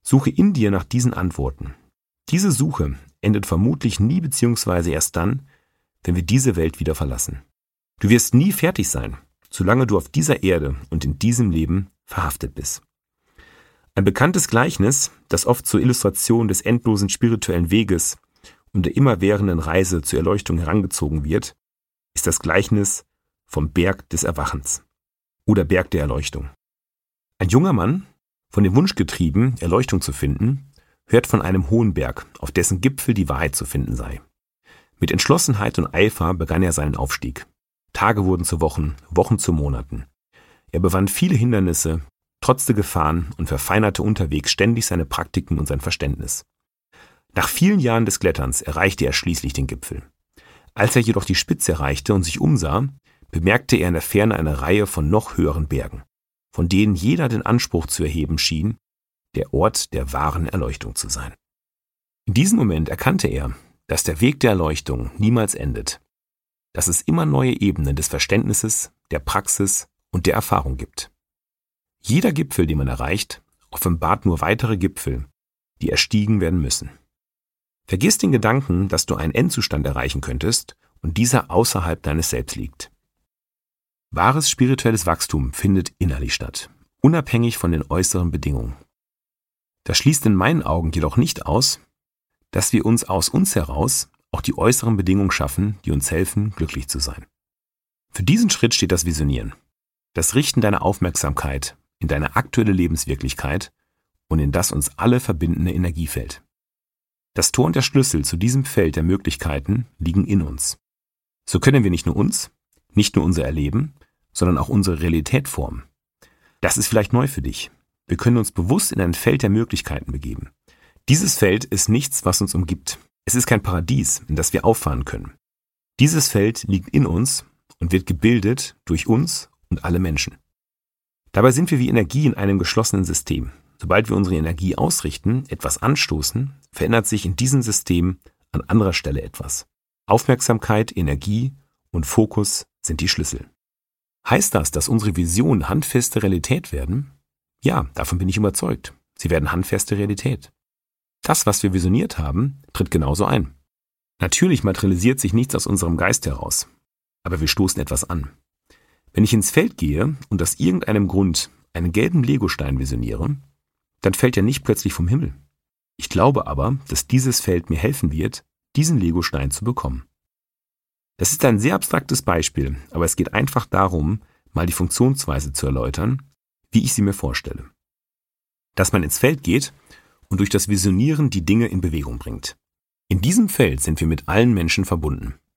Suche in dir nach diesen Antworten. Diese Suche endet vermutlich nie bzw. erst dann, wenn wir diese Welt wieder verlassen. Du wirst nie fertig sein, solange du auf dieser Erde und in diesem Leben verhaftet bist. Ein bekanntes Gleichnis, das oft zur Illustration des endlosen spirituellen Weges und der immerwährenden Reise zur Erleuchtung herangezogen wird, ist das Gleichnis vom Berg des Erwachens oder Berg der Erleuchtung. Ein junger Mann, von dem Wunsch getrieben, Erleuchtung zu finden, hört von einem hohen Berg, auf dessen Gipfel die Wahrheit zu finden sei. Mit Entschlossenheit und Eifer begann er seinen Aufstieg. Tage wurden zu Wochen, Wochen zu Monaten. Er überwand viele Hindernisse, trotzte Gefahren und verfeinerte unterwegs ständig seine Praktiken und sein Verständnis. Nach vielen Jahren des Kletterns erreichte er schließlich den Gipfel. Als er jedoch die Spitze erreichte und sich umsah, bemerkte er in der Ferne eine Reihe von noch höheren Bergen, von denen jeder den Anspruch zu erheben schien, der Ort der wahren Erleuchtung zu sein. In diesem Moment erkannte er, dass der Weg der Erleuchtung niemals endet, dass es immer neue Ebenen des Verständnisses, der Praxis und der Erfahrung gibt. Jeder Gipfel, den man erreicht, offenbart nur weitere Gipfel, die erstiegen werden müssen. Vergiss den Gedanken, dass du einen Endzustand erreichen könntest und dieser außerhalb deines Selbst liegt. Wahres spirituelles Wachstum findet innerlich statt, unabhängig von den äußeren Bedingungen. Das schließt in meinen Augen jedoch nicht aus, dass wir uns aus uns heraus auch die äußeren Bedingungen schaffen, die uns helfen, glücklich zu sein. Für diesen Schritt steht das Visionieren, das Richten deiner Aufmerksamkeit in deine aktuelle Lebenswirklichkeit und in das uns alle verbindende Energiefeld. Das Tor und der Schlüssel zu diesem Feld der Möglichkeiten liegen in uns. So können wir nicht nur uns, nicht nur unser Erleben, sondern auch unsere Realität formen. Das ist vielleicht neu für dich. Wir können uns bewusst in ein Feld der Möglichkeiten begeben. Dieses Feld ist nichts, was uns umgibt. Es ist kein Paradies, in das wir auffahren können. Dieses Feld liegt in uns und wird gebildet durch uns und alle Menschen. Dabei sind wir wie Energie in einem geschlossenen System. Sobald wir unsere Energie ausrichten, etwas anstoßen, verändert sich in diesem System an anderer Stelle etwas. Aufmerksamkeit, Energie und Fokus sind die Schlüssel. Heißt das, dass unsere Visionen handfeste Realität werden? Ja, davon bin ich überzeugt. Sie werden handfeste Realität. Das, was wir visioniert haben, tritt genauso ein. Natürlich materialisiert sich nichts aus unserem Geist heraus, aber wir stoßen etwas an. Wenn ich ins Feld gehe und aus irgendeinem Grund einen gelben Legostein visioniere, dann fällt er nicht plötzlich vom Himmel. Ich glaube aber, dass dieses Feld mir helfen wird, diesen Legostein zu bekommen. Das ist ein sehr abstraktes Beispiel, aber es geht einfach darum, mal die Funktionsweise zu erläutern, wie ich sie mir vorstelle. Dass man ins Feld geht und durch das Visionieren die Dinge in Bewegung bringt. In diesem Feld sind wir mit allen Menschen verbunden.